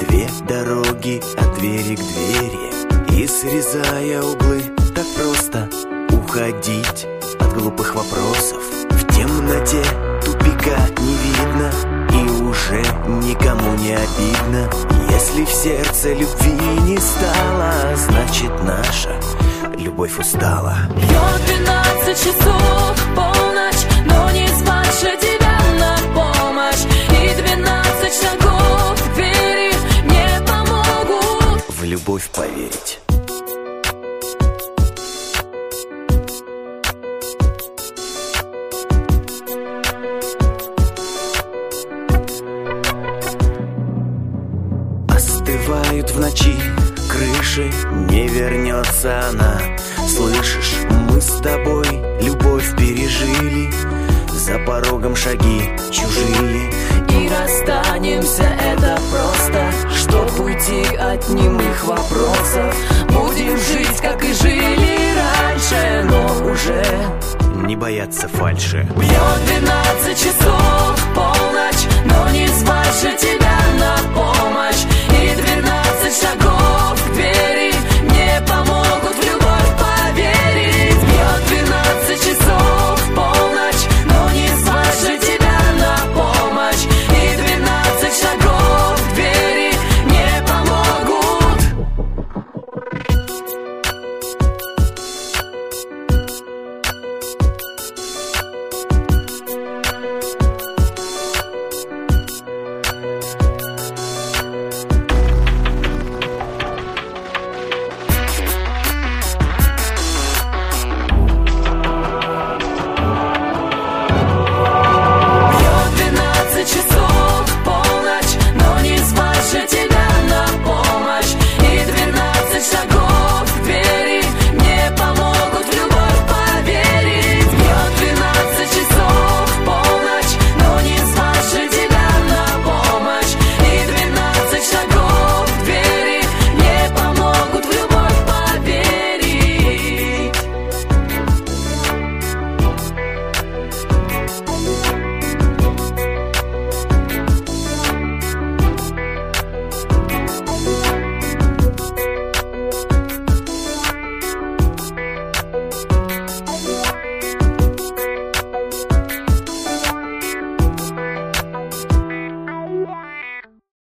две дороги от двери к двери. И срезая углы, так просто уходить от глупых вопросов. В темноте тупика не видно, и уже никому не обидно. Если в сердце любви не стало, значит наша любовь устала. Бьет 12 часов, полночь, но не звать же тебя на помощь. И 12 шагов к двери не помогут в любовь поверить. Остывают в ночи крыши, не вернется она. Слышишь, мы с тобой любовь пережили, за порогом шаги чужие. И расстанемся, это просто, чтоб уйти от немых вопросов. Будем жить, как и жили раньше, но уже не бояться фальши. Бьет 12 часов, полночь, но не звать же тебя на